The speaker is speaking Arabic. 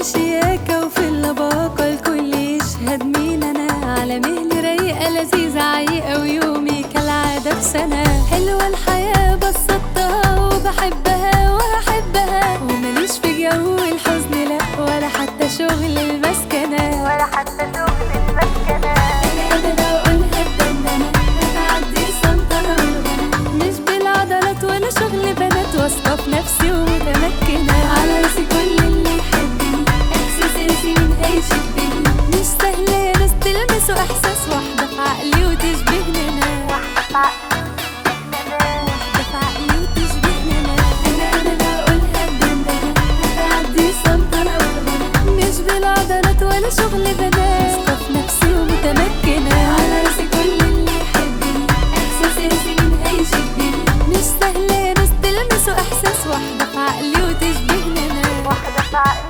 الشياكة وفي اللباقة الكل يشهد مين أنا. على مهلي رايقة لذيذة عيقة ويومي كالعادة بسنة. حلوة الحياة بسطتها وبحبها وهحبها، ومليش في جو الحزن لأ ولا حتى شغل المسكنة ولا حتى شغل المسكنة. أنا بقولها بدندنة هتعدي سنطرة والغنى، مش بالعضلات ولا شغل بنات، واثقة في نفسي ومتمكنة. على راسي كل اللي يحبني، إحساسي مين هيشدني، مش سهل يا ناس تلمسوا إحساس. واحدة في عقلي وتشبهني أنا، واحدة في عقلي وتشبهني أنا. أنا بقولها بدندنة هتعدي سنطرة والغنى، مش بالعضلات ولا شغل بنات، واثقة في نفسي ومتمكنة. على راسي كل اللي يحبني، إحساسي مين هيشدني، مش سهل يا ناس تلمسوا إحساس. واحدة في عقلي وتشبهني أنا، واحدة في عقلي